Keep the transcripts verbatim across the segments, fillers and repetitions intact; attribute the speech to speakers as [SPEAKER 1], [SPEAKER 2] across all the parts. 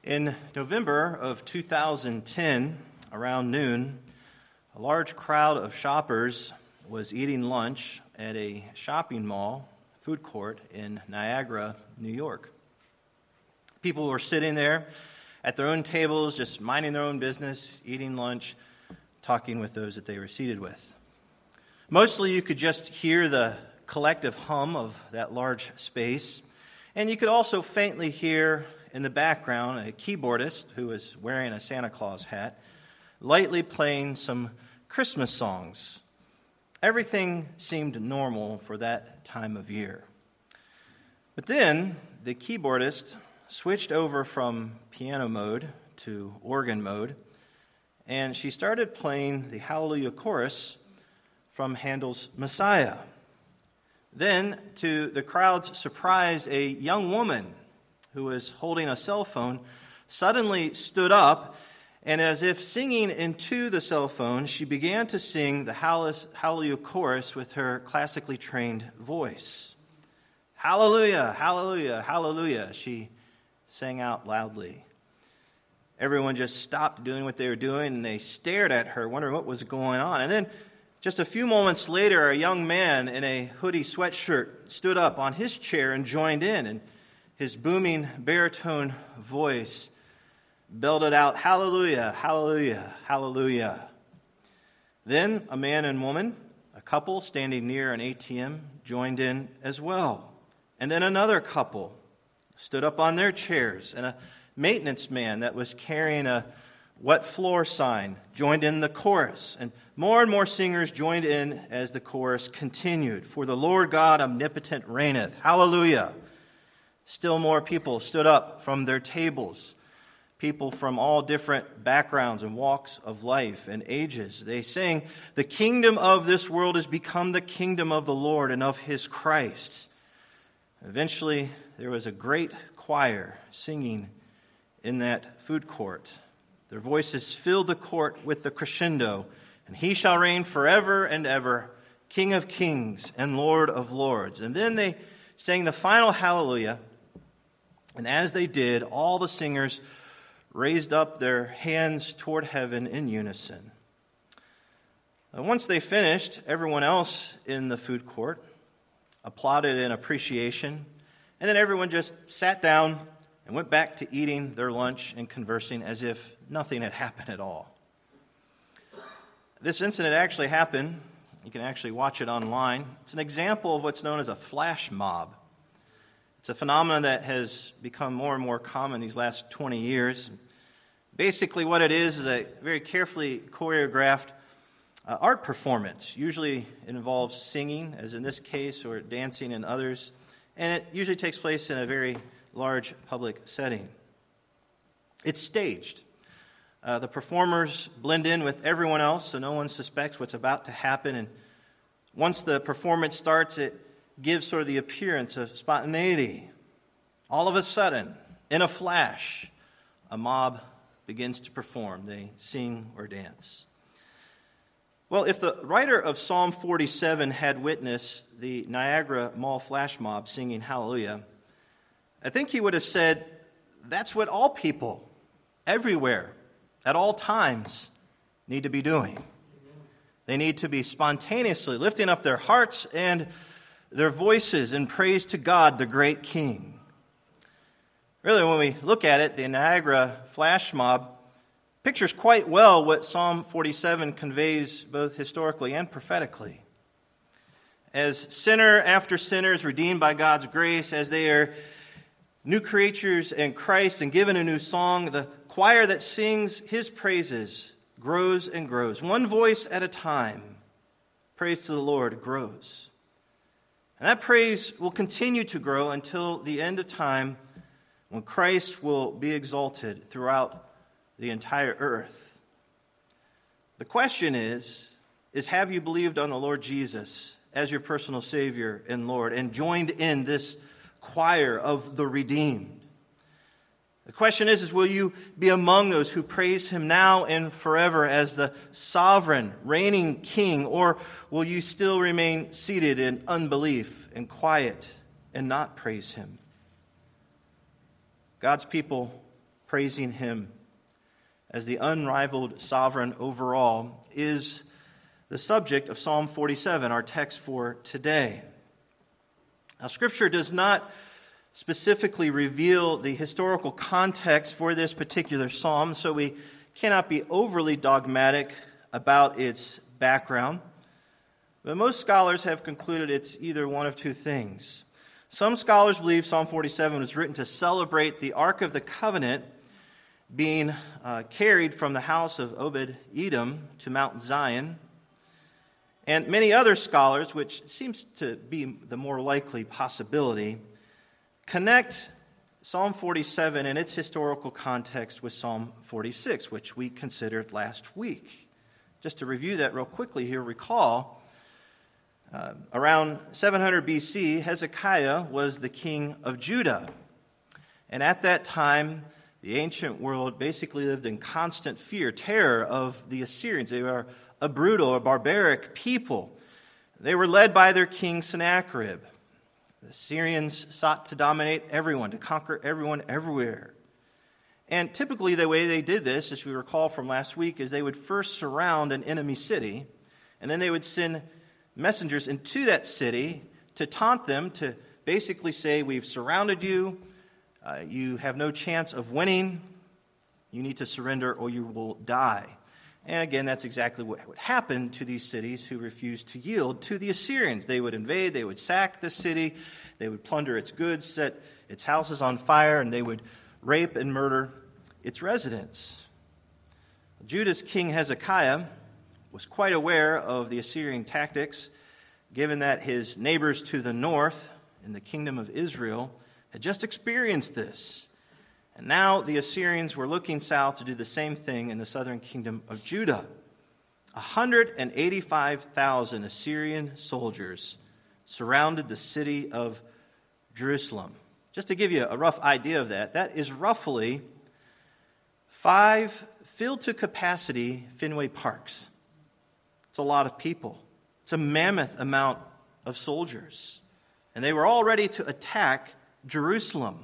[SPEAKER 1] In November of two thousand ten, around noon, a large crowd of shoppers was eating lunch at a shopping mall food court in Niagara, New York. People were sitting there at their own tables, just minding their own business, eating lunch, talking with those that they were seated with. Mostly you could just hear the collective hum of that large space, and you could also faintly hear in the background a keyboardist who was wearing a Santa Claus hat, lightly playing some Christmas songs. Everything seemed normal for that time of year. But then the keyboardist switched over from piano mode to organ mode, and she started playing the Hallelujah Chorus from Handel's Messiah. Then, to the crowd's surprise, a young woman who was holding a cell phone suddenly stood up, and as if singing into the cell phone, she began to sing the Hallelujah Chorus with her classically trained voice. Hallelujah, hallelujah, hallelujah, she sang out loudly. Everyone just stopped doing what they were doing, and they stared at her, wondering what was going on. And then, just a few moments later, a young man in a hoodie sweatshirt stood up on his chair and joined in, and his booming baritone voice belted out, hallelujah, hallelujah, hallelujah. Then a man and woman, a couple standing near an A T M, joined in as well. And then another couple stood up on their chairs, and a maintenance man that was carrying a wet floor sign joined in the chorus. And more and more singers joined in as the chorus continued. For the Lord God omnipotent reigneth. Hallelujah. Still more people stood up from their tables. People from all different backgrounds and walks of life and ages. They sang, the kingdom of this world has become the kingdom of the Lord and of his Christ. Eventually, there was a great choir singing in that food court. Their voices filled the court with the crescendo, and he shall reign forever and ever, King of kings and Lord of lords. And then they sang the final hallelujah, and as they did, all the singers raised up their hands toward heaven in unison. And once they finished, everyone else in the food court applauded in appreciation, and then everyone just sat down and went back to eating their lunch and conversing as if nothing had happened at all. This incident actually happened. You can actually watch it online. It's an example of what's known as a flash mob. It's a phenomenon that has become more and more common these last twenty years. Basically what it is is a very carefully choreographed uh, art performance. Usually it involves singing, as in this case, or dancing in others. And it usually takes place in a very large public setting. It's staged. Uh, the performers blend in with everyone else, so no one suspects what's about to happen. And once the performance starts, it gives sort of the appearance of spontaneity. All of a sudden, in a flash, a mob begins to perform. They sing or dance. Well, if the writer of Psalm forty-seven had witnessed the Niagara Mall flash mob singing Hallelujah, I think he would have said, that's what all people, everywhere, at all times, need to be doing. They need to be spontaneously lifting up their hearts and their voices in praise to God, the great King. Really, when we look at it, the Niagara flash mob pictures quite well what Psalm forty-seven conveys both historically and prophetically. As sinner after sinner is redeemed by God's grace, as they are new creatures in Christ and given a new song, the choir that sings his praises grows and grows. One voice at a time, praise to the Lord grows. And that praise will continue to grow until the end of time, when Christ will be exalted throughout the entire earth. The question is, is have you believed on the Lord Jesus as your personal Savior and Lord and joined in this choir of the redeemed? The question is, is will you be among those who praise him now and forever as the sovereign, reigning King, or will you still remain seated in unbelief and quiet and not praise him? God's people praising him as the unrivaled sovereign over all, is the subject of Psalm forty-seven, our text for today. Now, Scripture does not specifically reveal the historical context for this particular psalm, so we cannot be overly dogmatic about its background. But most scholars have concluded it's either one of two things. Some scholars believe Psalm forty-seven was written to celebrate the Ark of the Covenant being uh, carried from the house of Obed-Edom to Mount Zion. And many other scholars, which seems to be the more likely possibility, connect Psalm forty-seven and its historical context with Psalm forty-six, which we considered last week. Just to review that real quickly here, recall, uh, around seven hundred B C, Hezekiah was the king of Judah. And at that time, the ancient world basically lived in constant fear, terror of the Assyrians. They were a brutal or barbaric people. They were led by their king Sennacherib. The Syrians sought to dominate everyone, to conquer everyone everywhere. And typically the way they did this, as we recall from last week, is they would first surround an enemy city, and then they would send messengers into that city to taunt them, to basically say, we've surrounded you, uh, you have no chance of winning, you need to surrender or you will die. And again, that's exactly what would happen to these cities who refused to yield to the Assyrians. They would invade, they would sack the city, they would plunder its goods, set its houses on fire, and they would rape and murder its residents. Judah's king Hezekiah was quite aware of the Assyrian tactics, given that his neighbors to the north in the kingdom of Israel had just experienced this. And now the Assyrians were looking south to do the same thing in the southern kingdom of Judah. one hundred eighty-five thousand Assyrian soldiers surrounded the city of Jerusalem. Just to give you a rough idea of that, that is roughly five filled to capacity Fenway Parks. It's a lot of people. It's a mammoth amount of soldiers. And they were all ready to attack Jerusalem.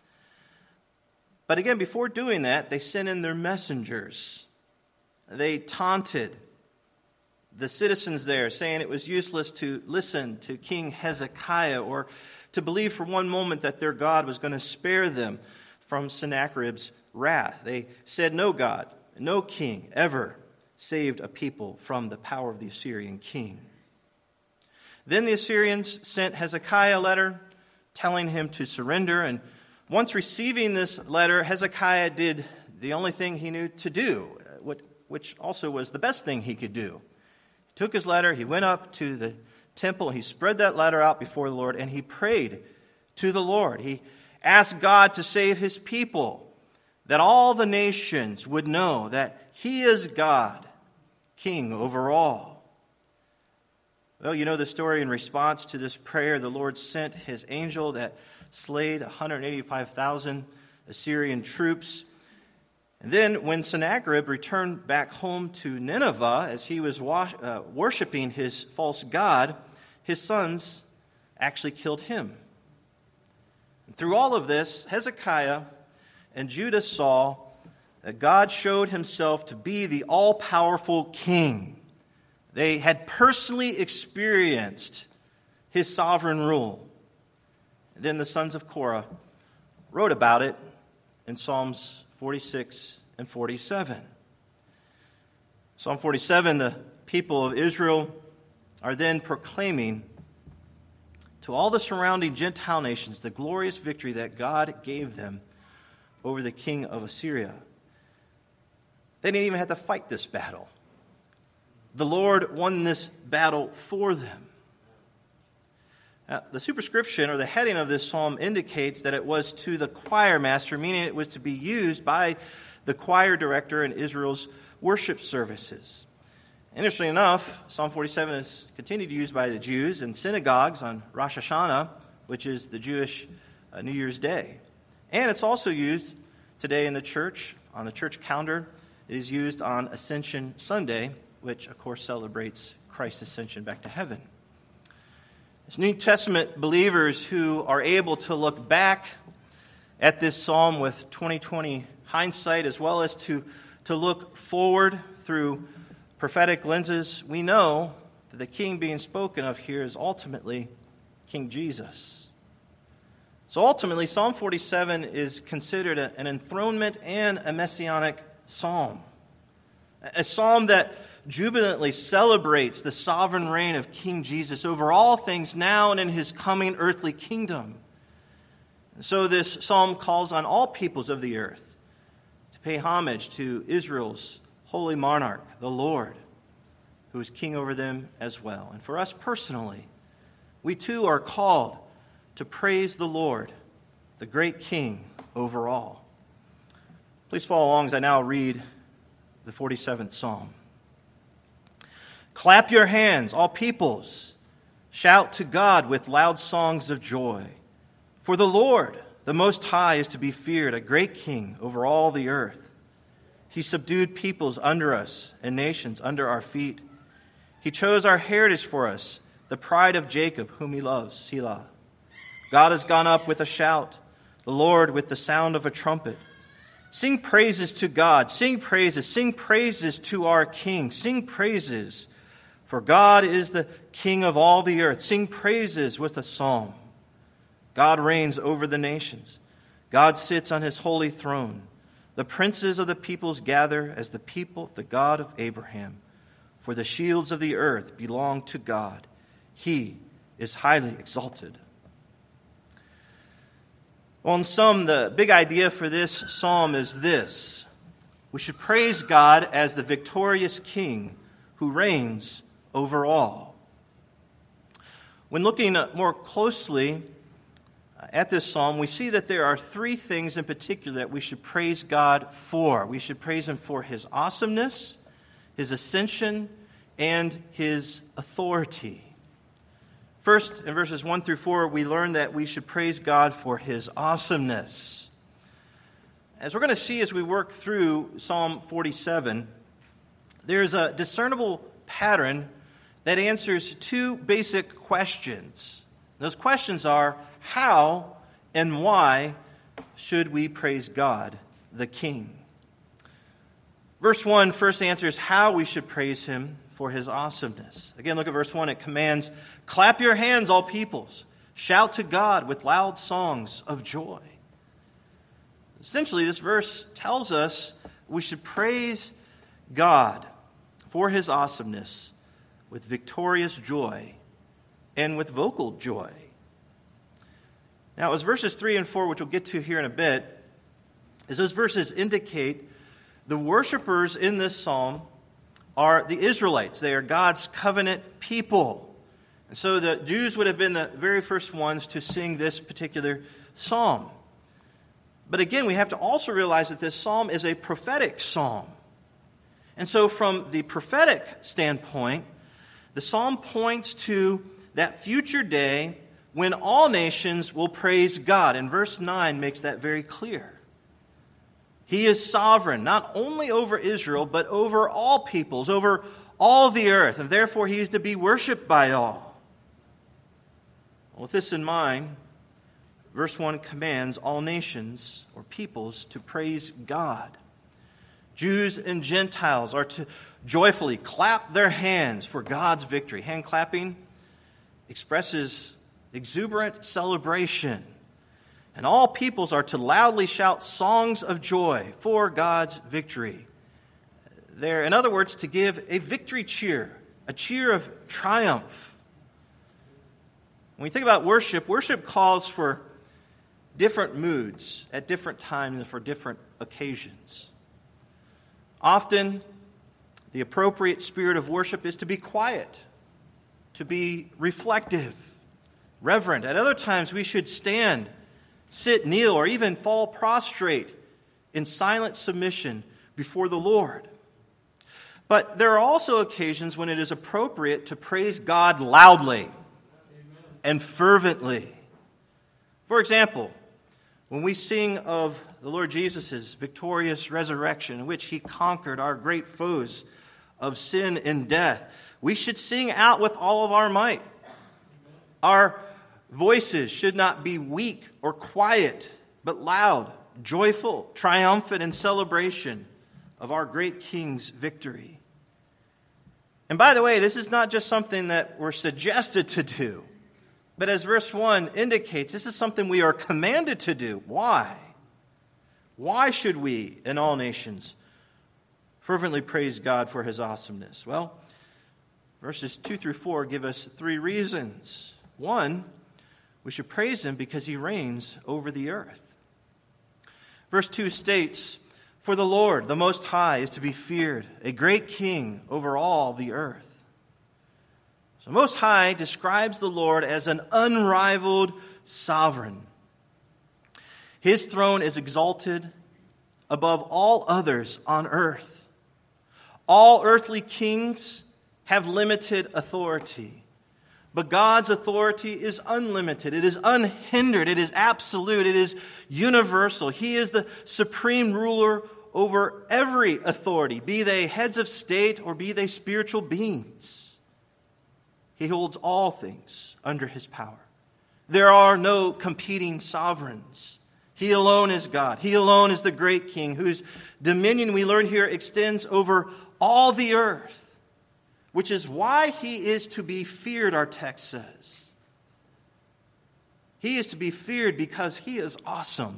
[SPEAKER 1] But again, before doing that, they sent in their messengers. They taunted the citizens there, saying it was useless to listen to King Hezekiah or to believe for one moment that their God was going to spare them from Sennacherib's wrath. They said no God, no king ever saved a people from the power of the Assyrian king. Then the Assyrians sent Hezekiah a letter telling him to surrender, and once receiving this letter, Hezekiah did the only thing he knew to do, which also was the best thing he could do. He took his letter, he went up to the temple, he spread that letter out before the Lord, and he prayed to the Lord. He asked God to save his people, that all the nations would know that he is God, king over all. Well, you know the story. In response to this prayer, the Lord sent his angel that slayed one hundred eighty-five thousand Assyrian troops. And then when Sennacherib returned back home to Nineveh, as he was wash, uh, worshiping his false god, his sons actually killed him. And through all of this, Hezekiah and Judah saw that God showed himself to be the all-powerful king. They had personally experienced his sovereign rule. And then the sons of Korah wrote about it in Psalms forty-six and forty-seven. Psalm forty-seven, the people of Israel are then proclaiming to all the surrounding Gentile nations the glorious victory that God gave them over the king of Assyria. They didn't even have to fight this battle. The Lord won this battle for them. Now, the superscription or the heading of this psalm indicates that it was to the choir master, meaning it was to be used by the choir director in Israel's worship services. Interestingly enough, Psalm forty-seven is continued to be used by the Jews in synagogues on Rosh Hashanah, which is the Jewish uh, New Year's Day. And it's also used today in the church, on the church calendar. It is used on Ascension Sunday, which, of course, celebrates Christ's ascension back to heaven. As New Testament believers who are able to look back at this psalm with twenty twenty hindsight, as well as to, to look forward through prophetic lenses, we know that the king being spoken of here is ultimately King Jesus. So ultimately, Psalm forty-seven is considered a, an enthronement and a messianic psalm. A psalm that jubilantly celebrates the sovereign reign of King Jesus over all things now and in his coming earthly kingdom. And so this psalm calls on all peoples of the earth to pay homage to Israel's holy monarch, the Lord, who is king over them as well. And for us personally, we too are called to praise the Lord, the great King over all. Please follow along as I now read the forty-seventh Psalm. Clap your hands, all peoples. Shout to God with loud songs of joy. For the Lord, the Most High, is to be feared, a great King over all the earth. He subdued peoples under us and nations under our feet. He chose our heritage for us, the pride of Jacob, whom he loves, Selah. God has gone up with a shout, the Lord with the sound of a trumpet. Sing praises to God, sing praises, sing praises to our King, sing praises, for God is the King of all the earth. Sing praises with a psalm. God reigns over the nations. God sits on his holy throne. The princes of the peoples gather as the people of the God of Abraham. For the shields of the earth belong to God. He is highly exalted. Well, in sum, the big idea for this psalm is this. We should praise God as the victorious King who reigns over all. When looking more closely at this psalm, we see that there are three things in particular that we should praise God for. We should praise him for his awesomeness, his ascension, and his authority. First, in verses one through four, we learn that we should praise God for his awesomeness. As we're going to see as we work through Psalm forty-seven, there's a discernible pattern that answers two basic questions. Those questions are, how and why should we praise God, the King? Verse one first answers how we should praise him for his awesomeness. Again, look at verse one. It commands, clap your hands, all peoples. Shout to God with loud songs of joy. Essentially, this verse tells us we should praise God for his awesomeness with victorious joy and with vocal joy. Now, as verses three and four, which we'll get to here in a bit, as those verses indicate, the worshipers in this psalm are the Israelites. They are God's covenant people. And so the Jews would have been the very first ones to sing this particular psalm. But again, we have to also realize that this psalm is a prophetic psalm. And so from the prophetic standpoint, the psalm points to that future day when all nations will praise God. And verse nine makes that very clear. He is sovereign, not only over Israel, but over all peoples, over all the earth, and therefore he is to be worshipped by all. With this in mind, verse one commands all nations or peoples to praise God. Jews and Gentiles are to joyfully clap their hands for God's victory. Hand clapping expresses exuberant celebration. And all peoples are to loudly shout songs of joy for God's victory. They're, in other words, to give a victory cheer, a cheer of triumph. When we think about worship, worship calls for different moods at different times and for different occasions. Often, the appropriate spirit of worship is to be quiet, to be reflective, reverent. At other times, we should stand, sit, kneel, or even fall prostrate in silent submission before the Lord. But there are also occasions when it is appropriate to praise God loudly and fervently. For example, when we sing of the Lord Jesus' victorious resurrection, in which he conquered our great foes of sin and death, we should sing out with all of our might. Our voices should not be weak or quiet, but loud, joyful, triumphant in celebration of our great King's victory. And by the way, this is not just something that we're suggested to do, but as verse one indicates, this is something we are commanded to do. Why? Why should we, in all nations, fervently praise God for his awesomeness? Well, verses two through four give us three reasons. One, we should praise him because he reigns over the earth. Verse two states, "For the Lord, the Most High, is to be feared, a great king over all the earth." So Most High describes the Lord as an unrivaled sovereign. His throne is exalted above all others on earth. All earthly kings have limited authority, but God's authority is unlimited. It is unhindered. It is absolute. It is universal. He is the supreme ruler over every authority, be they heads of state or be they spiritual beings. He holds all things under his power. There are no competing sovereigns. He alone is God. He alone is the great king whose dominion, we learn here, extends over all the earth, which is why he is to be feared, our text says. He is to be feared because he is awesome.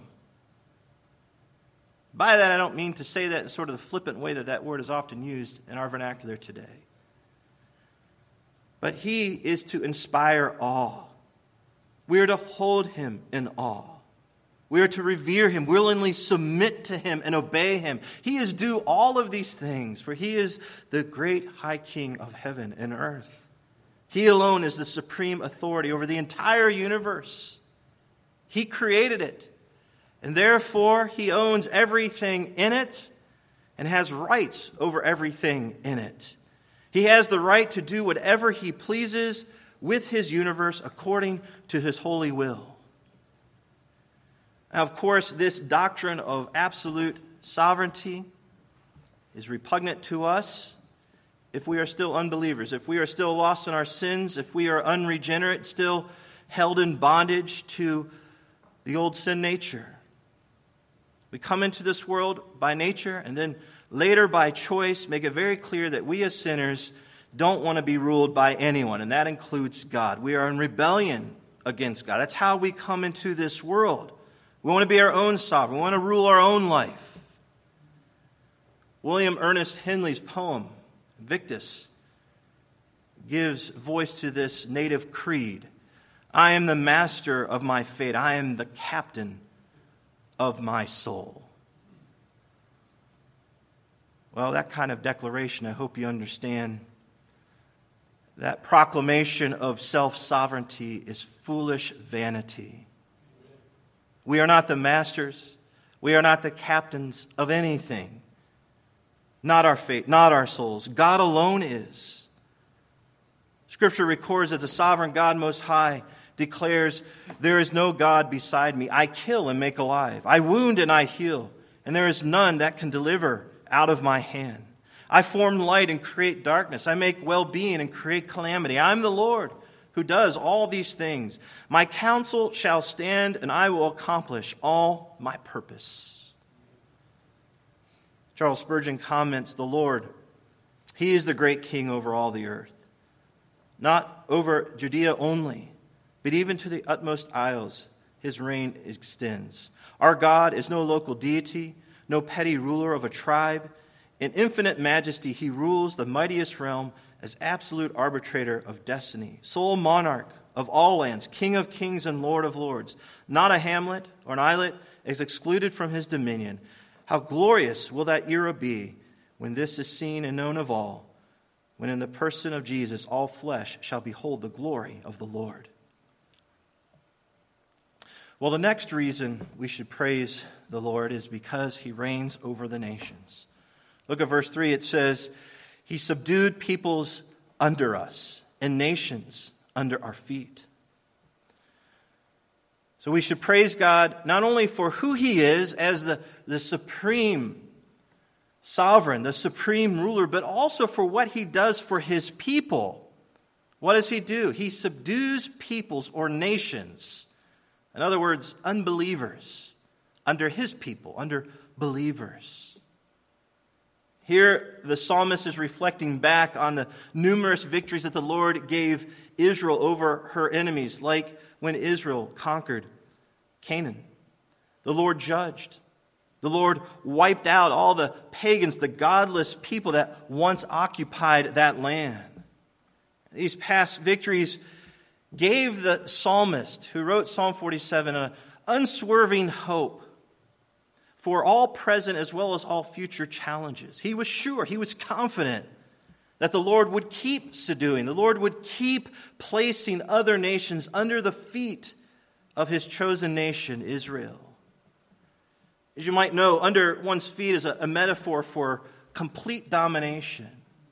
[SPEAKER 1] By that, I don't mean to say that in sort of the flippant way that that word is often used in our vernacular today. But he is to inspire awe. We are to hold him in awe. We are to revere him, willingly submit to him, and obey him. He is due all of these things, for he is the great high king of heaven and earth. He alone is the supreme authority over the entire universe. He created it, and therefore he owns everything in it and has rights over everything in it. He has the right to do whatever he pleases with his universe according to his holy will. Now, of course, this doctrine of absolute sovereignty is repugnant to us if we are still unbelievers, if we are still lost in our sins, if we are unregenerate, still held in bondage to the old sin nature. We come into this world by nature and then later by choice make it very clear that we as sinners don't want to be ruled by anyone, and that includes God. We are in rebellion against God. That's how we come into this world. We want to be our own sovereign. We want to rule our own life. William Ernest Henley's poem, Victus, gives voice to this native creed. I am the master of my fate. I am the captain of my soul. Well, that kind of declaration, I hope you understand, that proclamation of self-sovereignty is foolish vanity. We are not the masters. We are not the captains of anything. Not our fate, not our souls. God alone is. Scripture records that the sovereign God Most High declares, there is no God beside me. I kill and make alive. I wound and I heal. And there is none that can deliver out of my hand. I form light and create darkness. I make well-being and create calamity. I am the Lord who does all these things. My counsel shall stand, and I will accomplish all my purpose. Charles Spurgeon comments, the Lord, he is the great king over all the earth. Not over Judea only, but even to the utmost isles his reign extends. Our God is no local deity, no petty ruler of a tribe. In infinite majesty he rules the mightiest realm as absolute arbitrator of destiny, sole monarch of all lands, King of kings and Lord of lords. Not a hamlet or an islet is excluded from his dominion. How glorious will that era be when this is seen and known of all, when in the person of Jesus all flesh shall behold the glory of the Lord. Well, the next reason we should praise the Lord is because he reigns over the nations. Look at verse three. It says, he subdued peoples under us and nations under our feet. So we should praise God not only for who he is as the, the supreme sovereign, the supreme ruler, but also for what he does for his people. What does he do? He subdues peoples or nations. In other words, unbelievers, under his people, under believers. Here, the psalmist is reflecting back on the numerous victories that the Lord gave Israel over her enemies, like when Israel conquered Canaan. The Lord judged. The Lord wiped out all the pagans, the godless people that once occupied that land. These past victories gave the psalmist who wrote Psalm forty-seven an unswerving hope for all present as well as all future challenges. He was sure, he was confident that the Lord would keep subduing, the Lord would keep placing other nations under the feet of his chosen nation, Israel. As you might know, under one's feet is a, a metaphor for complete domination.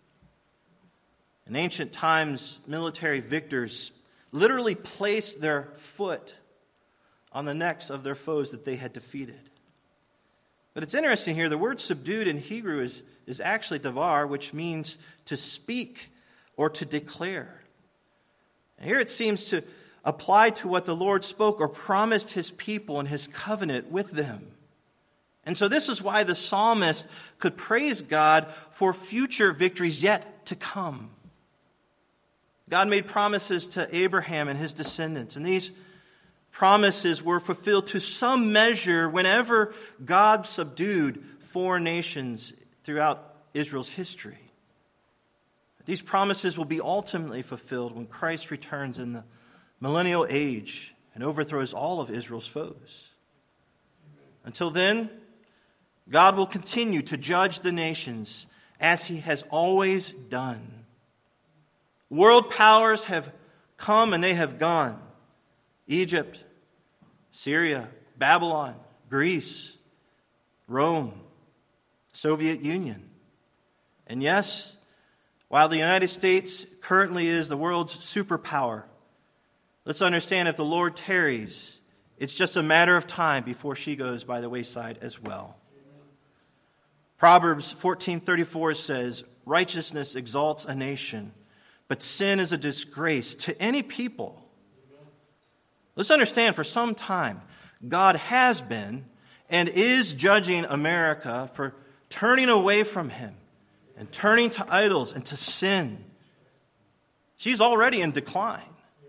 [SPEAKER 1] In ancient times, military victors literally placed their foot on the necks of their foes that they had defeated. But it's interesting here, the word subdued in Hebrew is, is actually davar, which means to speak or to declare. And here it seems to apply to what the Lord spoke or promised his people in his covenant with them. And so this is why the psalmist could praise God for future victories yet to come. God made promises to Abraham and his descendants, and these promises were fulfilled to some measure whenever God subdued foreign nations throughout Israel's history. These promises will be ultimately fulfilled when Christ returns in the millennial age and overthrows all of Israel's foes. Until then, God will continue to judge the nations as he has always done. World powers have come and they have gone. Egypt, Syria, Babylon, Greece, Rome, Soviet Union. And yes, while the United States currently is the world's superpower, let's understand if the Lord tarries, it's just a matter of time before she goes by the wayside as well. Proverbs fourteen thirty-four says, "Righteousness exalts a nation, but sin is a disgrace to any people." Let's understand, for some time, God has been and is judging America for turning away from him and turning to idols and to sin. She's already in decline.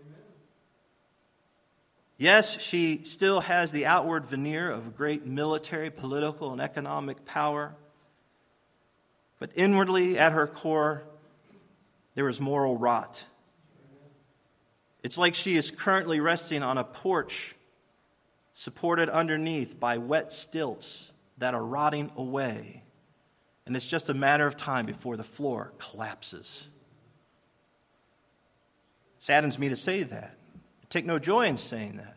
[SPEAKER 1] Yes, she still has the outward veneer of great military, political, and economic power. But inwardly, at her core, there is moral rot. It's like she is currently resting on a porch supported underneath by wet stilts that are rotting away. And it's just a matter of time before the floor collapses. It saddens me to say that. I take no joy in saying that.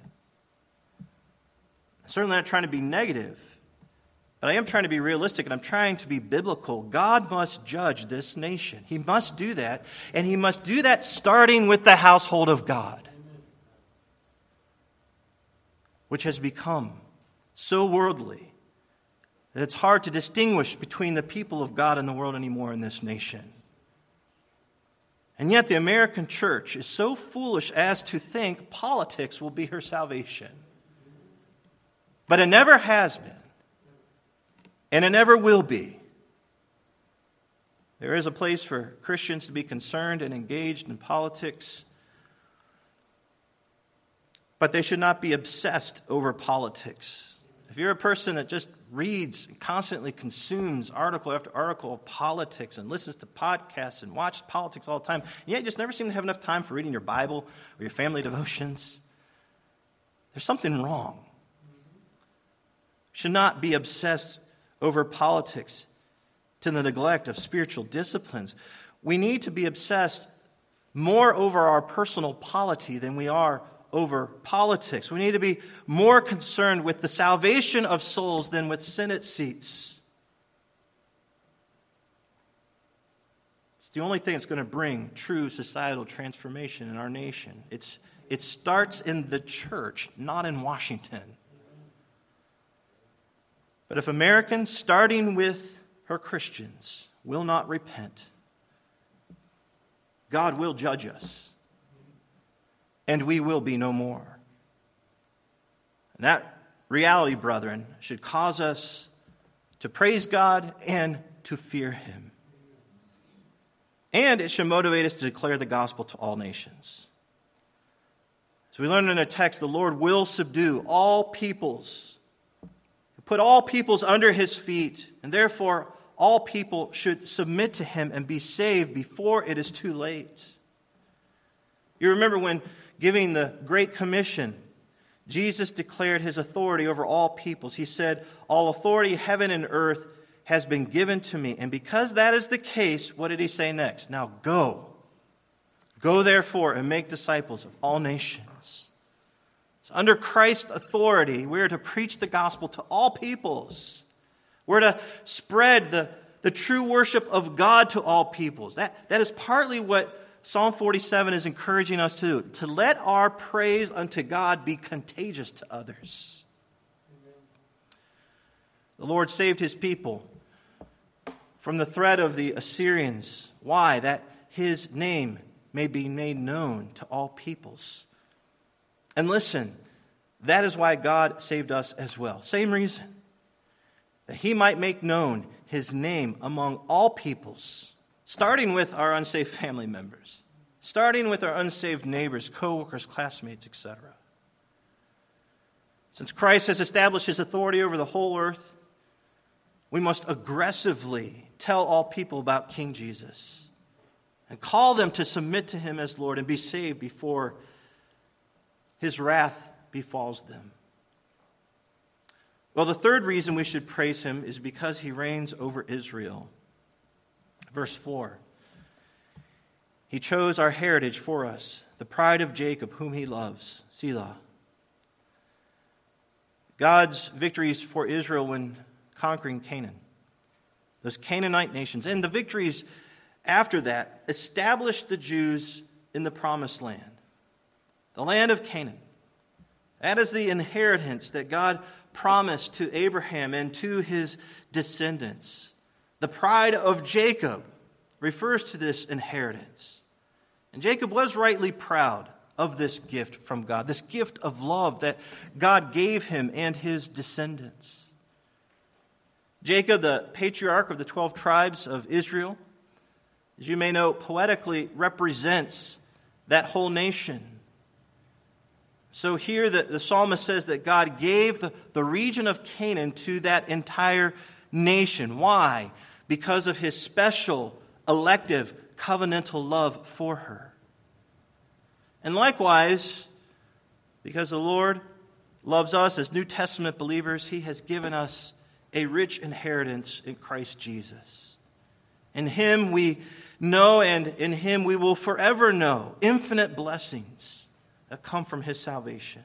[SPEAKER 1] I'm certainly not trying to be negative, but I am trying to be realistic and I'm trying to be biblical. God must judge this nation. He must do that, and he must do that starting with the household of God, which has become so worldly that it's hard to distinguish between the people of God and the world anymore in this nation. And yet the American church is so foolish as to think politics will be her salvation. But it never has been. And it never will be. There is a place for Christians to be concerned and engaged in politics, but they should not be obsessed over politics. If you're a person that just reads and constantly consumes article after article of politics and listens to podcasts and watches politics all the time, and yet you just never seem to have enough time for reading your Bible or your family devotions, there's something wrong. You should not be obsessed over politics to the neglect of spiritual disciplines. We need to be obsessed more over our personal polity than we are over politics. We need to be more concerned with the salvation of souls than with Senate seats. It's the only thing that's going to bring true societal transformation in our nation. It's, it starts in the church, not in Washington. But if Americans, starting with her Christians, will not repent, God will judge us, and we will be no more. And that reality, brethren, should cause us to praise God and to fear him. And it should motivate us to declare the gospel to all nations. So we learn in the text, the Lord will subdue all peoples, put all peoples under his feet, and therefore all people should submit to him and be saved before it is too late. You remember when giving the Great Commission, Jesus declared his authority over all peoples. He said, all authority in heaven and earth has been given to me. And because that is the case, what did he say next? Now go. Go therefore and make disciples of all nations. So under Christ's authority, we are to preach the gospel to all peoples. We're to spread the, the true worship of God to all peoples. That, that is partly what Psalm forty-seven is encouraging us to do, to let our praise unto God be contagious to others. Amen. The Lord saved his people from the threat of the Assyrians. Why? That his name may be made known to all peoples. And listen, that is why God saved us as well. Same reason. That he might make known his name among all peoples, starting with our unsaved family members, starting with our unsaved neighbors, co-workers, classmates, et cetera. Since Christ has established his authority over the whole earth, we must aggressively tell all people about King Jesus and call them to submit to him as Lord and be saved before his wrath befalls them. Well, the third reason we should praise him is because he reigns over Israel. Verse four. He chose our heritage for us, the pride of Jacob, whom he loves. Selah. God's victories for Israel when conquering Canaan, those Canaanite nations, and the victories after that established the Jews in the promised land, the land of Canaan. That is the inheritance that God promised to Abraham and to his descendants. The pride of Jacob refers to this inheritance. And Jacob was rightly proud of this gift from God, this gift of love that God gave him and his descendants. Jacob, the patriarch of the twelve tribes of Israel, as you may know, poetically represents that whole nation. So here the, the psalmist says that God gave the, the region of Canaan to that entire nation. Why? Because of his special, elective, covenantal love for her. And likewise, because the Lord loves us as New Testament believers, he has given us a rich inheritance in Christ Jesus. In him we know, and in him we will forever know infinite blessings that come from his salvation.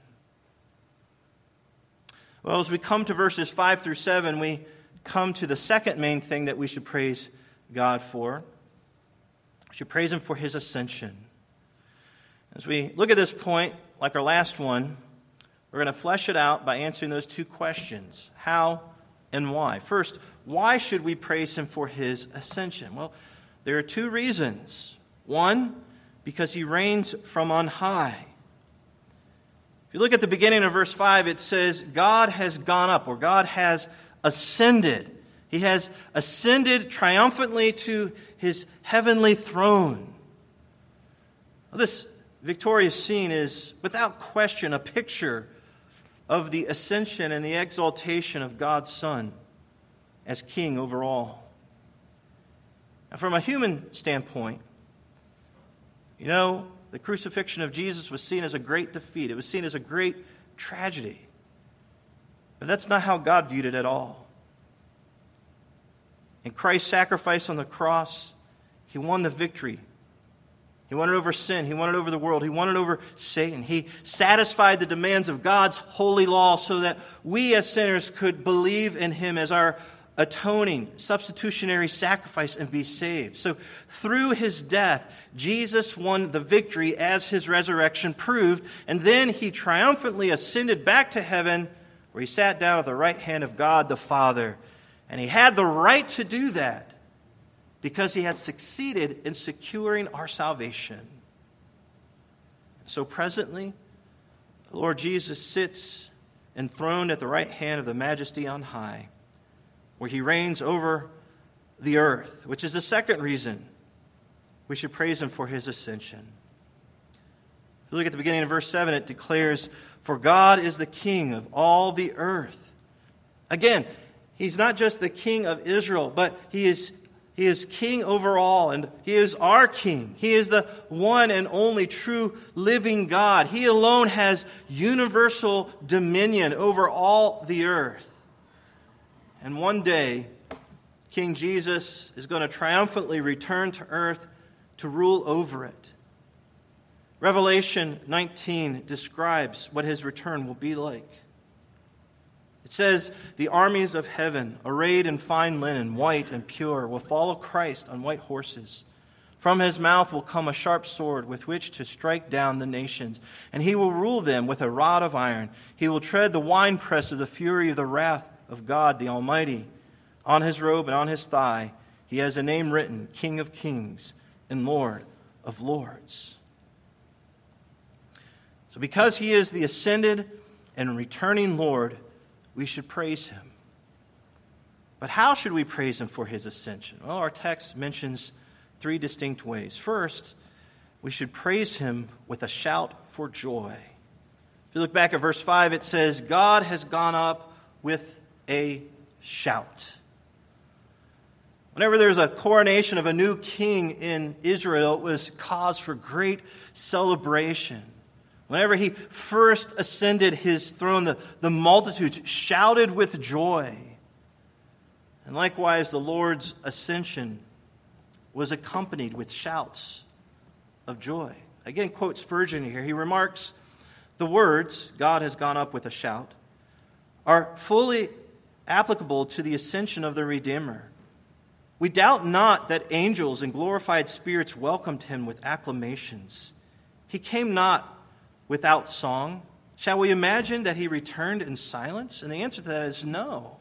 [SPEAKER 1] Well, as we come to verses five through seven, we come to the second main thing that we should praise God for. We should praise him for his ascension. As we look at this point, like our last one, we're going to flesh it out by answering those two questions. How and why? First, why should we praise him for his ascension? Well, there are two reasons. One, because he reigns from on high. If you look at the beginning of verse five, it says, God has gone up, or God has ascended. He has ascended triumphantly to his heavenly throne. Well, this victorious scene is, without question, a picture of the ascension and the exaltation of God's Son as King over all. Now, from a human standpoint, you know, the crucifixion of Jesus was seen as a great defeat. It was seen as a great tragedy. But that's not how God viewed it at all. In Christ's sacrifice on the cross, he won the victory. He won it over sin. He won it over the world. He won it over Satan. He satisfied the demands of God's holy law so that we as sinners could believe in him as our atoning, substitutionary sacrifice and be saved. So through his death, Jesus won the victory as his resurrection proved, and then he triumphantly ascended back to heaven where he sat down at the right hand of God the Father. And he had the right to do that because he had succeeded in securing our salvation. So presently, the Lord Jesus sits enthroned at the right hand of the Majesty on high, where he reigns over the earth, which is the second reason we should praise him for his ascension. If you look at the beginning of verse seven, it declares, "For God is the King of all the earth." Again, he's not just the King of Israel, but he is He is King over all, and he is our King. He is the one and only true living God. He alone has universal dominion over all the earth. And one day, King Jesus is going to triumphantly return to earth to rule over it. Revelation nineteen describes what his return will be like. It says, "The armies of heaven, arrayed in fine linen, white and pure, will follow Christ on white horses. From his mouth will come a sharp sword with which to strike down the nations, and he will rule them with a rod of iron. He will tread the winepress of the fury of the wrath of God the Almighty. On his robe and on his thigh he has a name written, King of Kings and Lord of Lords." So because he is the ascended and returning Lord, we should praise him. But how should we praise him for his ascension? Well, our text mentions three distinct ways. First, we should praise him with a shout for joy. If you look back at verse five, it says, "God has gone up with a shout." Whenever there's a coronation of a new king in Israel, it was cause for great celebration. Whenever he first ascended his throne, the, the multitudes shouted with joy. And likewise, the Lord's ascension was accompanied with shouts of joy. Again, quote Spurgeon here. He remarks, "The words, 'God has gone up with a shout,' are fully applicable to the ascension of the Redeemer. We doubt not that angels and glorified spirits welcomed him with acclamations. He came not without song. Shall we imagine that he returned in silence?" And the answer to that is no.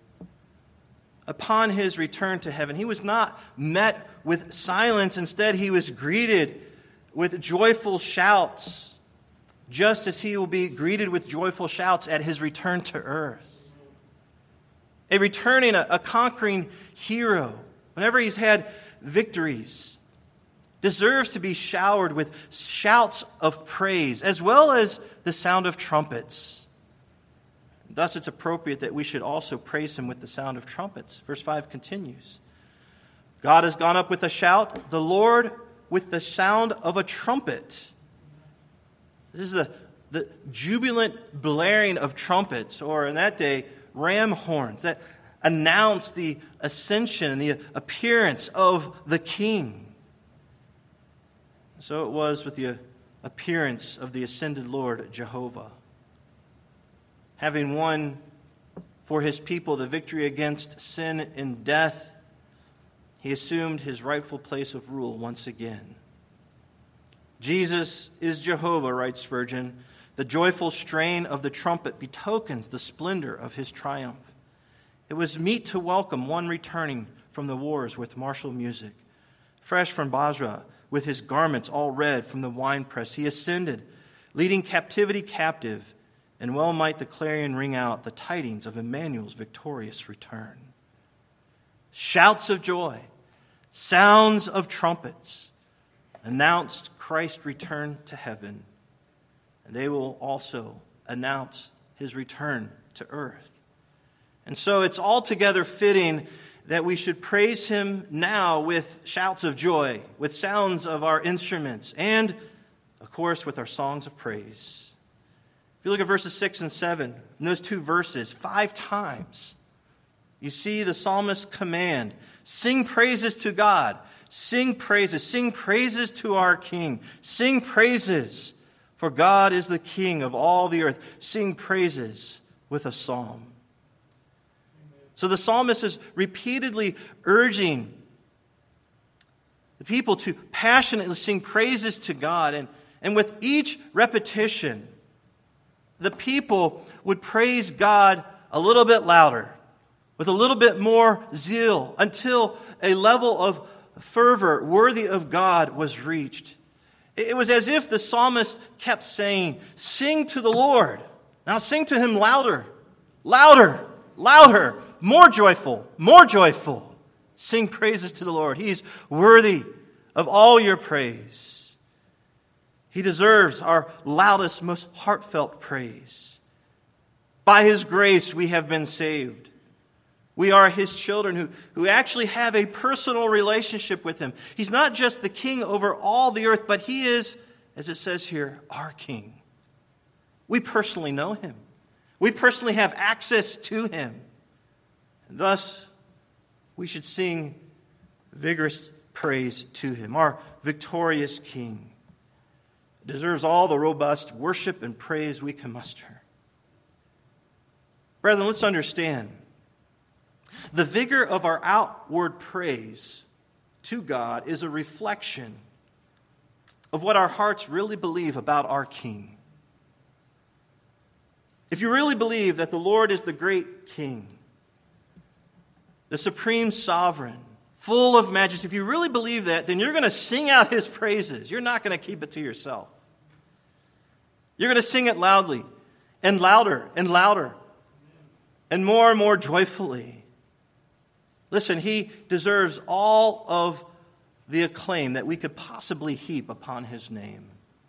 [SPEAKER 1] Upon his return to heaven, he was not met with silence. Instead, he was greeted with joyful shouts, just as he will be greeted with joyful shouts at his return to earth. A returning, a, a conquering hero, whenever he's had victories, deserves to be showered with shouts of praise, as well as the sound of trumpets. Thus, it's appropriate that we should also praise him with the sound of trumpets. Verse five continues, "God has gone up with a shout, the Lord with the sound of a trumpet." This is the, the jubilant blaring of trumpets, or in that day, ram horns, that announced the ascension and the appearance of the King. So it was with the appearance of the ascended Lord Jehovah. Having won for his people the victory against sin and death, he assumed his rightful place of rule once again. "Jesus is Jehovah," writes Spurgeon. "The joyful strain of the trumpet betokens the splendor of his triumph. It was meet to welcome one returning from the wars with martial music. Fresh from Basra, with his garments all red from the winepress, he ascended, leading captivity captive, and well might the clarion ring out the tidings of Emmanuel's victorious return." Shouts of joy, sounds of trumpets announced Christ's return to heaven, and they will also announce his return to earth. And so it's altogether fitting that we should praise him now with shouts of joy, with sounds of our instruments, and, of course, with our songs of praise. If you look at verses six and seven, in those two verses, five times, you see the psalmist's command, sing praises to God, sing praises, sing praises to our King, sing praises, for God is the King of all the earth. Sing praises with a psalm. So the psalmist is repeatedly urging the people to passionately sing praises to God. And, and with each repetition, the people would praise God a little bit louder, with a little bit more zeal, until a level of fervor worthy of God was reached. It was as if the psalmist kept saying, "Sing to the Lord, Now sing to him louder, louder, louder, more joyful, more joyful. Sing praises to the Lord. He is worthy of all your praise. He deserves our loudest, most heartfelt praise. By his grace we have been saved. We are his children who, who actually have a personal relationship with him. He's not just the king over all the earth, but he is, as it says here, our king. We personally know him. We personally have access to him. And thus, we should sing vigorous praise to him. Our victorious king deserves all the robust worship and praise we can muster. Brethren, let's understand. The vigor of our outward praise to God is a reflection of what our hearts really believe about our King. If you really believe that the Lord is the great King, the supreme sovereign, full of majesty, if you really believe that, then you're going to sing out his praises. You're not going to keep it to yourself. You're going to sing it loudly and louder and louder and more and more joyfully. Listen, he deserves all of the acclaim that we could possibly heap upon his name.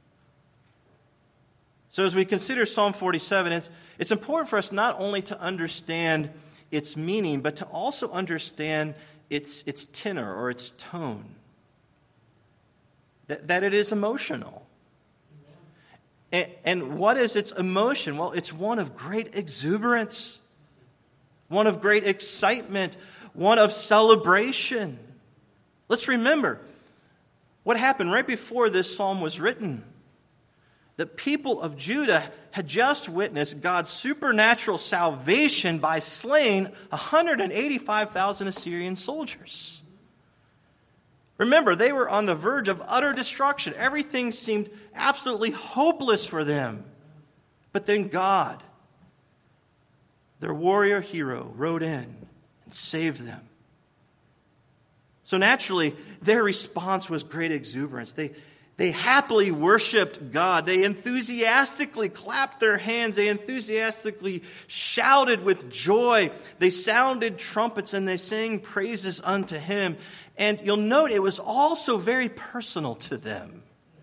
[SPEAKER 1] So as we consider Psalm forty-seven, it's, it's important for us not only to understand its meaning, but to also understand its, its tenor or its tone. That, that it is emotional. And, and what is its emotion? Well, it's one of great exuberance, one of great excitement, one of celebration. Let's remember what happened right before this psalm was written. The people of Judah had just witnessed God's supernatural salvation by slaying one hundred eighty-five thousand Assyrian soldiers. Remember, they were on the verge of utter destruction. Everything seemed absolutely hopeless for them. But then God, their warrior hero, rode in and saved them. So naturally, their response was great exuberance. They They happily worshiped God. They enthusiastically clapped their hands. They enthusiastically shouted with joy. They sounded trumpets and they sang praises unto him. And you'll note it was also very personal to them.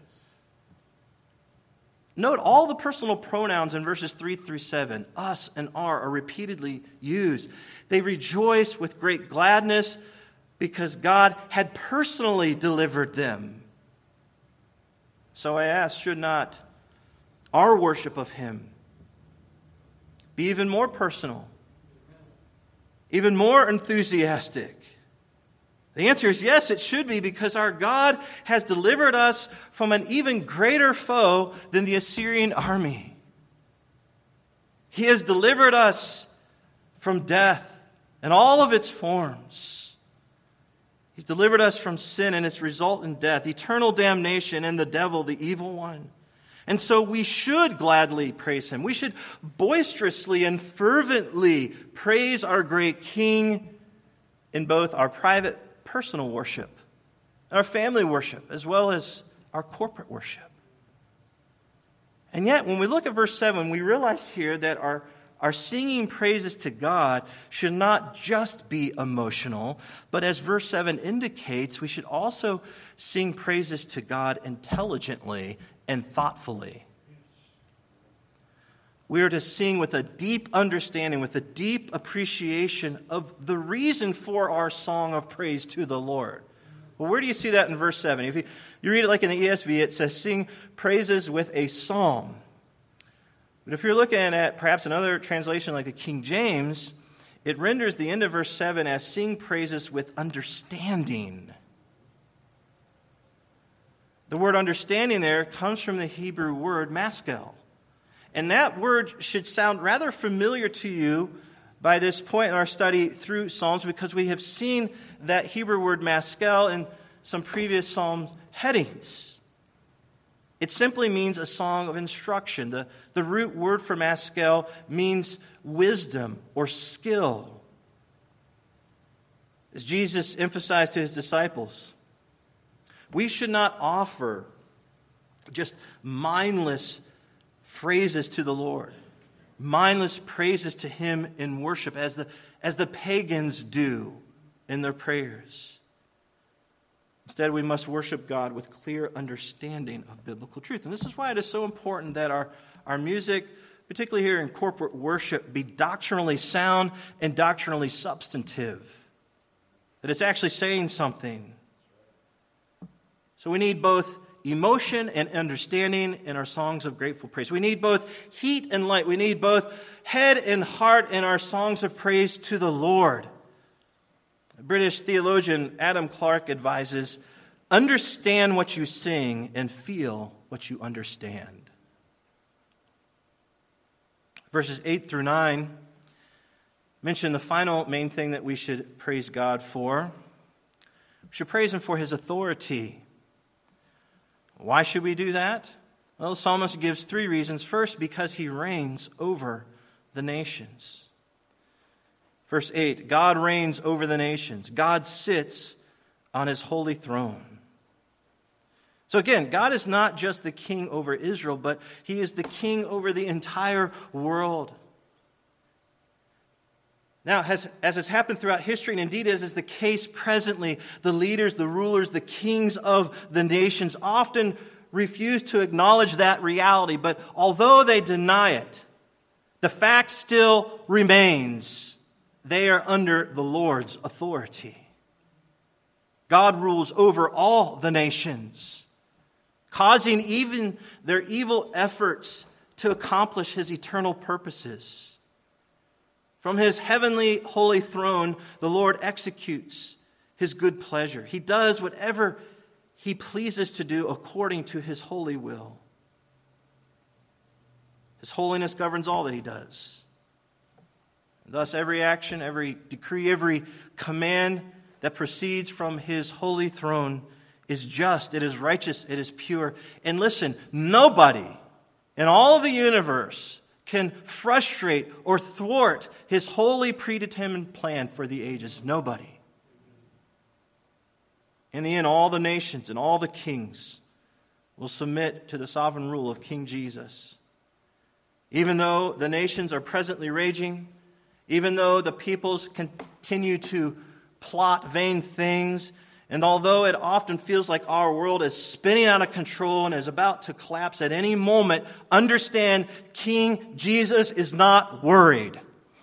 [SPEAKER 1] Note all the personal pronouns in verses three through seven, us and our, are repeatedly used. They rejoiced with great gladness because God had personally delivered them. So I ask, should not our worship of him be even more personal, even more enthusiastic? The answer is yes, it should be, because our God has delivered us from an even greater foe than the Assyrian army. He has delivered us from death and all of its forms. He's delivered us from sin and its resultant death, eternal damnation, and the devil, the evil one. And so we should gladly praise him. We should boisterously and fervently praise our great King in both our private, personal worship, our family worship, as well as our corporate worship. And yet, when we look at verse seven, we realize here that our Our singing praises to God should not just be emotional, but as verse seven indicates, we should also sing praises to God intelligently and thoughtfully. We are to sing with a deep understanding, with a deep appreciation of the reason for our song of praise to the Lord. Well, where do you see that in verse seven? If you, you read it like in the E S V, it says, sing praises with a psalm. But if you're looking at perhaps another translation like the King James, it renders the end of verse seven as sing praises with understanding. The word understanding there comes from the Hebrew word maskil. And that word should sound rather familiar to you by this point in our study through Psalms, because we have seen that Hebrew word maskil in some previous Psalms headings. It simply means a song of instruction. The, the root word for maskil means wisdom or skill. As Jesus emphasized to his disciples, we should not offer just mindless phrases to the Lord. mindless praises to him in worship as the, as the pagans do in their prayers. Instead, we must worship God with clear understanding of biblical truth. And this is why it is so important that our, our music, particularly here in corporate worship, be doctrinally sound and doctrinally substantive. That it's actually saying something. So we need both emotion and understanding in our songs of grateful praise. We need both heat and light. We need both head and heart in our songs of praise to the Lord. British theologian Adam Clarke advises, understand what you sing and feel what you understand. Verses eight through nine mention the final main thing that we should praise God for. We should praise him for his authority. Why should we do that? Well, the psalmist gives three reasons. First, because he reigns over the nations. Verse eight, God reigns over the nations. God sits on his holy throne. So again, God is not just the king over Israel, but he is the king over the entire world. Now, as, as has happened throughout history, and indeed as is the case presently, the leaders, the rulers, the kings of the nations often refuse to acknowledge that reality. But although they deny it, the fact still remains. They are under the Lord's authority. God rules over all the nations, causing even their evil efforts to accomplish his eternal purposes. From his heavenly holy throne, the Lord executes his good pleasure. He does whatever he pleases to do according to his holy will. His holiness governs all that he does. Thus, every action, every decree, every command that proceeds from his holy throne is just, it is righteous, it is pure. And listen, nobody in all of the universe can frustrate or thwart his holy predetermined plan for the ages. Nobody. In the end, all the nations and all the kings will submit to the sovereign rule of King Jesus. Even though the nations are presently raging, even though the peoples continue to plot vain things, and although it often feels like our world is spinning out of control and is about to collapse at any moment, understand King Jesus is not worried.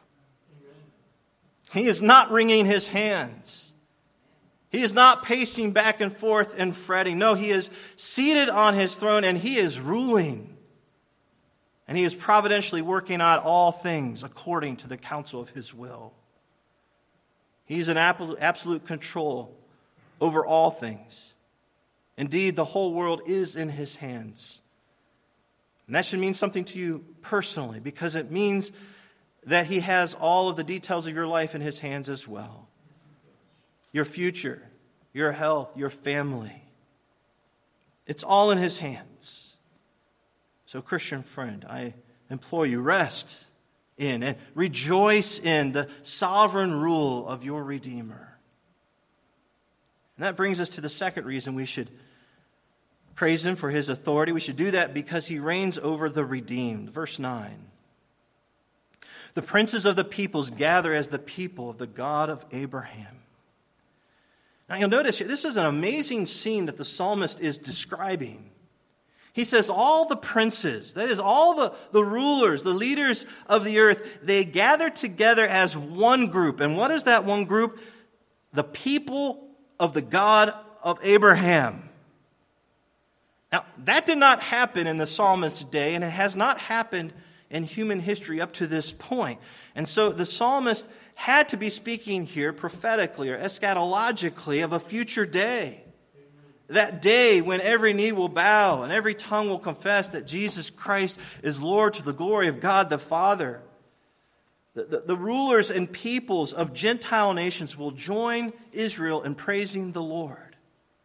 [SPEAKER 1] He is not wringing his hands. He is not pacing back and forth and fretting. No, he is seated on his throne and he is ruling. And he is providentially working out all things according to the counsel of his will. He's in absolute control over all things. Indeed, the whole world is in his hands. And that should mean something to you personally, because it means that he has all of the details of your life in his hands as well. Your future, your health, your family. It's all in his hands. So, Christian friend, I implore you, rest in and rejoice in the sovereign rule of your Redeemer. And that brings us to the second reason we should praise him for his authority. We should do that because he reigns over the redeemed. Verse nine. The princes of the peoples gather as the people of the God of Abraham. Now you'll notice this is an amazing scene that the psalmist is describing. He says all the princes, that is all the, the rulers, the leaders of the earth, they gather together as one group. And what is that one group? The people of the God of Abraham. Now, that did not happen in the psalmist's day, and it has not happened in human history up to this point. And so the psalmist had to be speaking here prophetically or eschatologically of a future day. That day when every knee will bow and every tongue will confess that Jesus Christ is Lord to the glory of God the Father. The, the, the rulers and peoples of Gentile nations will join Israel in praising the Lord.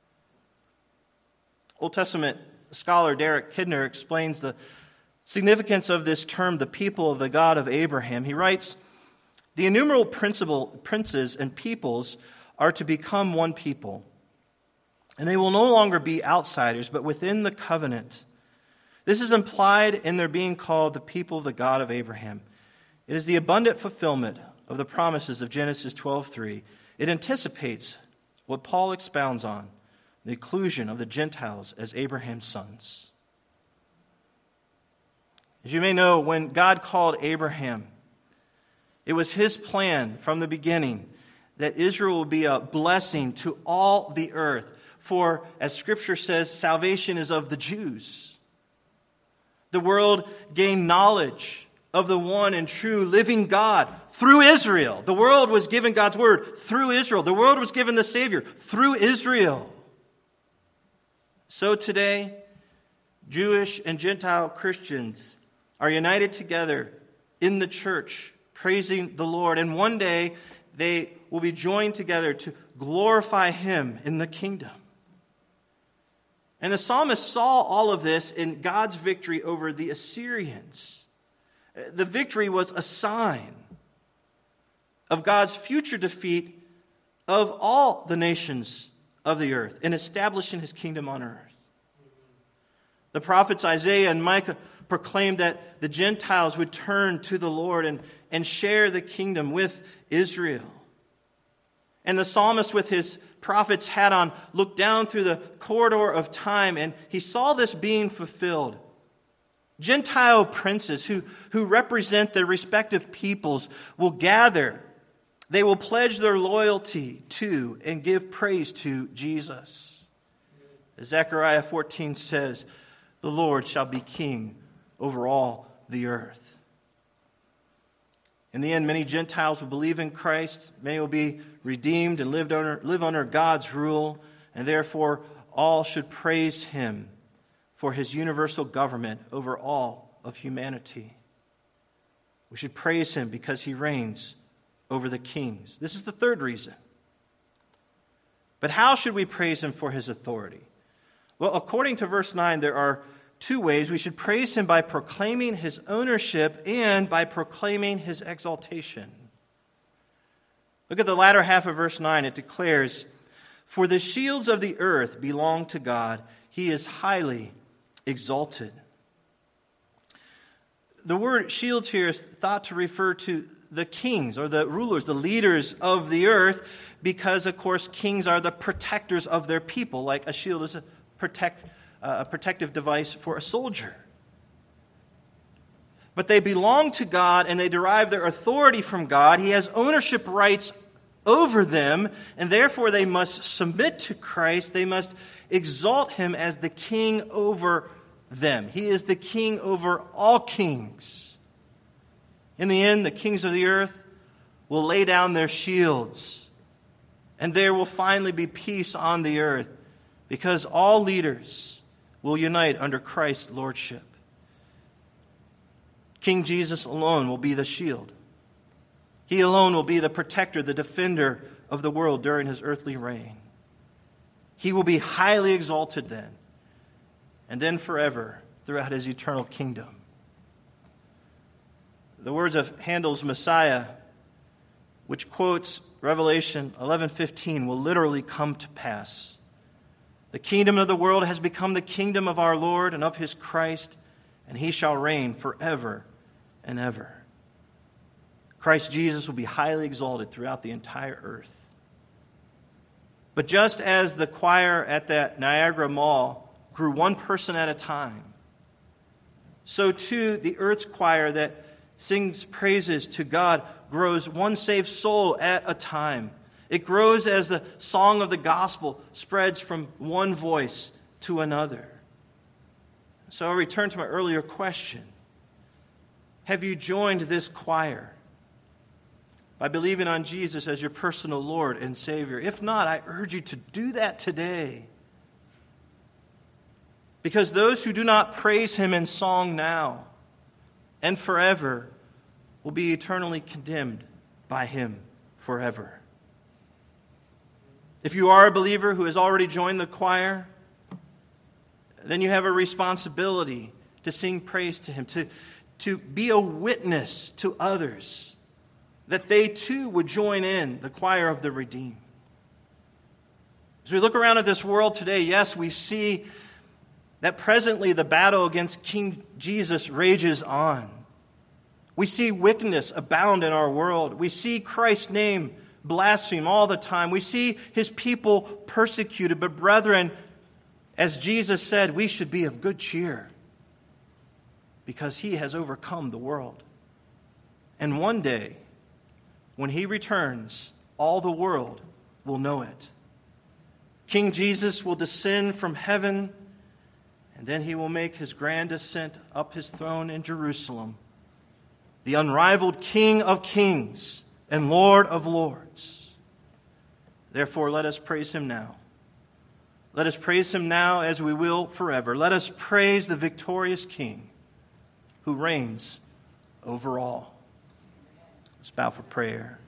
[SPEAKER 1] Old Testament scholar Derek Kidner explains the significance of this term, the people of the God of Abraham. He writes, the innumerable principal, princes and peoples are to become one people. And they will no longer be outsiders, but within the covenant. This is implied in their being called the people of the God of Abraham. It is the abundant fulfillment of the promises of Genesis twelve three. It anticipates what Paul expounds on, the inclusion of the Gentiles as Abraham's sons. As you may know, when God called Abraham, it was his plan from the beginning that Israel will be a blessing to all the earth. For, as Scripture says, salvation is of the Jews. The world gained knowledge of the one and true living God through Israel. The world was given God's word through Israel. The world was given the Savior through Israel. So today, Jewish and Gentile Christians are united together in the church, praising the Lord. And one day, they will be joined together to glorify Him in the kingdom. And the psalmist saw all of this in God's victory over the Assyrians. The victory was a sign of God's future defeat of all the nations of the earth in establishing His kingdom on earth. The prophets Isaiah and Micah proclaimed that the Gentiles would turn to the Lord and, and share the kingdom with Israel. And the psalmist, with his prophet's hat on, looked down through the corridor of time, and he saw this being fulfilled. Gentile princes who, who represent their respective peoples will gather. They will pledge their loyalty to and give praise to Jesus. As Zechariah fourteen says, the Lord shall be king over all the earth. In the end, many Gentiles will believe in Christ. Many will be redeemed and lived under, live under God's rule. And therefore, all should praise Him for His universal government over all of humanity. We should praise Him because He reigns over the kings. This is the third reason. But how should we praise Him for His authority? Well, according to verse nine, there are two ways. We should praise Him by proclaiming His ownership and by proclaiming His exaltation. Look at the latter half of verse nine. It declares, "For the shields of the earth belong to God. He is highly exalted." The word shields here is thought to refer to the kings or the rulers, the leaders of the earth, because, of course, kings are the protectors of their people, like a shield is a protect a protective device for a soldier. But they belong to God and they derive their authority from God. He has ownership rights over them, and therefore they must submit to Christ. They must exalt Him as the king over them. He is the king over all kings. In the end, the kings of the earth will lay down their shields, and there will finally be peace on the earth because all leaders will unite under Christ's lordship. King Jesus alone will be the shield. He alone will be the protector, the defender of the world during His earthly reign. He will be highly exalted then, and then forever throughout His eternal kingdom. The words of Handel's Messiah, which quotes Revelation eleven fifteen, will literally come to pass. The kingdom of the world has become the kingdom of our Lord and of His Christ, and He shall reign forever and ever. Christ Jesus will be highly exalted throughout the entire earth. But just as the choir at that Niagara Mall grew one person at a time, so too the earth's choir that sings praises to God grows one saved soul at a time. It grows as the song of the gospel spreads from one voice to another. So I'll return to my earlier question. Have you joined this choir by believing on Jesus as your personal Lord and Savior? If not, I urge you to do that today. Because those who do not praise Him in song now and forever will be eternally condemned by Him forever. If you are a believer who has already joined the choir, then you have a responsibility to sing praise to Him, to, to be a witness to others, that they too would join in the choir of the redeemed. As we look around at this world today, yes, we see that presently the battle against King Jesus rages on. We see wickedness abound in our world. We see Christ's name blasphemed all the time. We see his people persecuted. But brethren, as Jesus said, we should be of good cheer because he has overcome the world. And one day, when he returns, all the world will know it. King Jesus will descend from heaven, and then he will make his grand ascent up his throne in Jerusalem, the unrivaled King of kings and Lord of lords. Therefore, let us praise him now. Let us praise him now as we will forever. Let us praise the victorious King who reigns over all. Let's bow for prayer.